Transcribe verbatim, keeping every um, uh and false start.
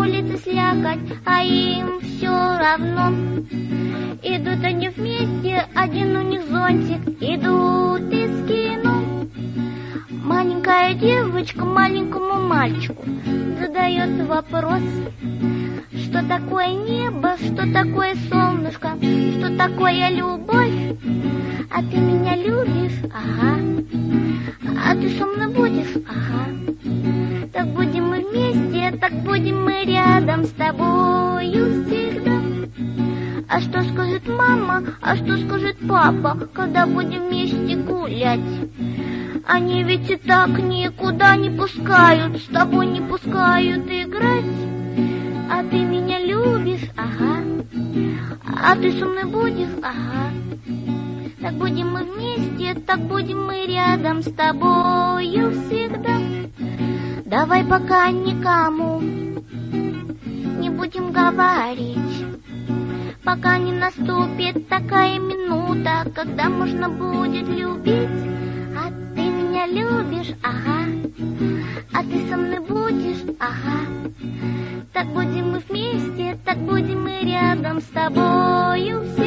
улице слякоть, а им все равно. Идут они вместе, один у них зонтик, идут из кино. Маленькая девочка маленькому мальчику задает вопрос: что такое небо, что такое солнышко, что такое любовь? А ты меня любишь? Ага. А ты со мной будешь? Ага. Так будем мы вместе, так будем мы рядом с тобою всегда. А что скажет мама, а что скажет папа, когда будем вместе гулять? Они ведь и так никуда не пускают, с тобой не пускают играть. А ты меня любишь? Ага. А ты со мной будешь? Ага. Так будем мы вместе, так будем мы рядом с тобою всегда. Давай пока никому не будем говорить, пока не наступит такая минута, когда можно будет любить. А ты меня любишь? Ага. А ты со мной будешь? Ага. Так будем мы вместе, так будем мы рядом с тобою.